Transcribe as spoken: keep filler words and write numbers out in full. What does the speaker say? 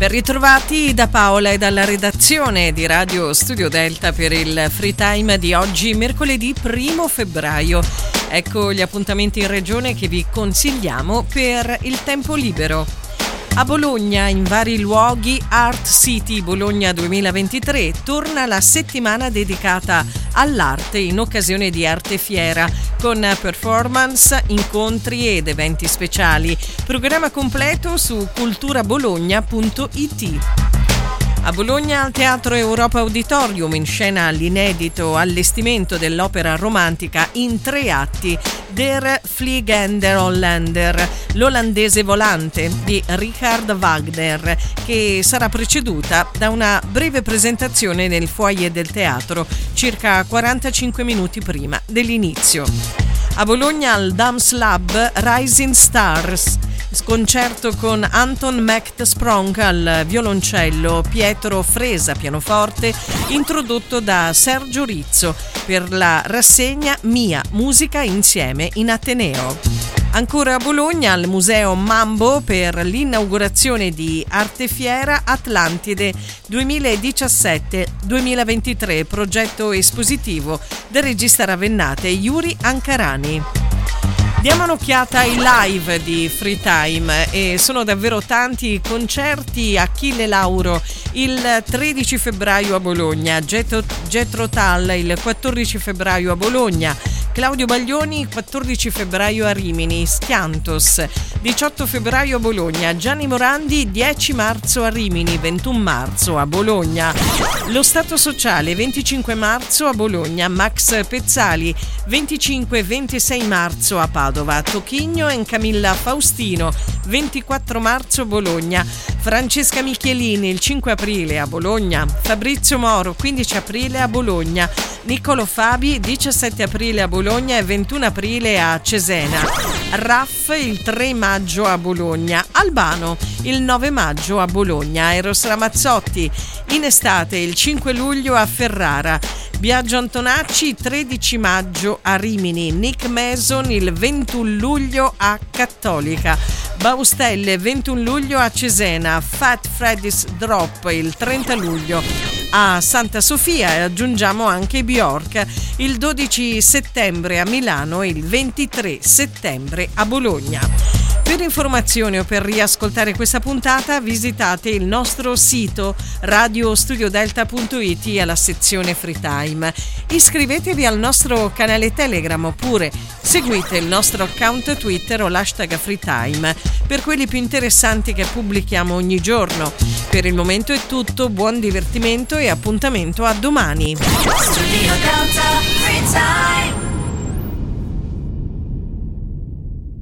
Ben ritrovati da Paola e dalla redazione di Radio Studio Delta per il Free Time di oggi, mercoledì primo febbraio. Ecco gli appuntamenti in regione che vi consigliamo per il tempo libero. A Bologna, in vari luoghi, Art City Bologna duemilaventitré torna la settimana dedicata all'arte in occasione di Arte Fiera, con performance, incontri ed eventi speciali. Programma completo su culturabologna punto it. A Bologna, al Teatro Europa Auditorium, in scena l'inedito allestimento dell'opera romantica in tre atti Der Fliegende Holländer, l'olandese volante di Richard Wagner, che sarà preceduta da una breve presentazione nel foyer del teatro, circa quarantacinque minuti prima dell'inizio. A Bologna, al Dams Lab, Rising Stars, concerto con Anton Mecht Sprong al violoncello, Pietro Fresa pianoforte, introdotto da Sergio Rizzo per la rassegna Mia Musica Insieme in Ateneo. Ancora a Bologna, al Museo Mambo, per l'inaugurazione di Arte Fiera Atlantide duemiladiciassette duemilaventitré, progetto espositivo del regista ravennate Yuri Ankarani. Diamo un'occhiata ai live di Free Time, e sono davvero tanti i concerti. Achille Lauro il tredici febbraio a Bologna, Jethro, Jethro Tull il quattordici febbraio a Bologna, Claudio Baglioni il quattordici febbraio a Rimini, Schiantos diciotto febbraio a Bologna, Gianni Morandi dieci marzo a Rimini, ventuno marzo a Bologna, Lo Stato Sociale venticinque marzo a Bologna, Max Pezzali venticinque e ventisei marzo a Padova, Tocchigno e Camilla Faustino ventiquattro marzo a Bologna, Francesca Michelini il cinque aprile a Bologna, Fabrizio Moro quindici aprile a Bologna, Niccolo Fabi diciassette aprile a Bologna e ventuno aprile a Cesena, Raff il tre maggio a Bologna, Albano il nove maggio a Bologna, Eros Ramazzotti in estate il cinque luglio a Ferrara, Biagio Antonacci tredici maggio a Rimini, Nick Mason il ventuno luglio a Cattolica, Baustelle ventuno luglio a Cesena, Fat Freddy's Drop il trenta luglio a Santa Sofia, e aggiungiamo anche Bjork il dodici settembre a Milano e il ventitré settembre a Bologna. Per informazioni o per riascoltare questa puntata visitate il nostro sito radio studio delta punto it alla sezione Free Time. Iscrivetevi al nostro canale Telegram oppure seguite il nostro account Twitter o l'hashtag Free Time per quelli più interessanti che pubblichiamo ogni giorno. Per il momento è tutto, buon divertimento e appuntamento a domani. Studio Delta.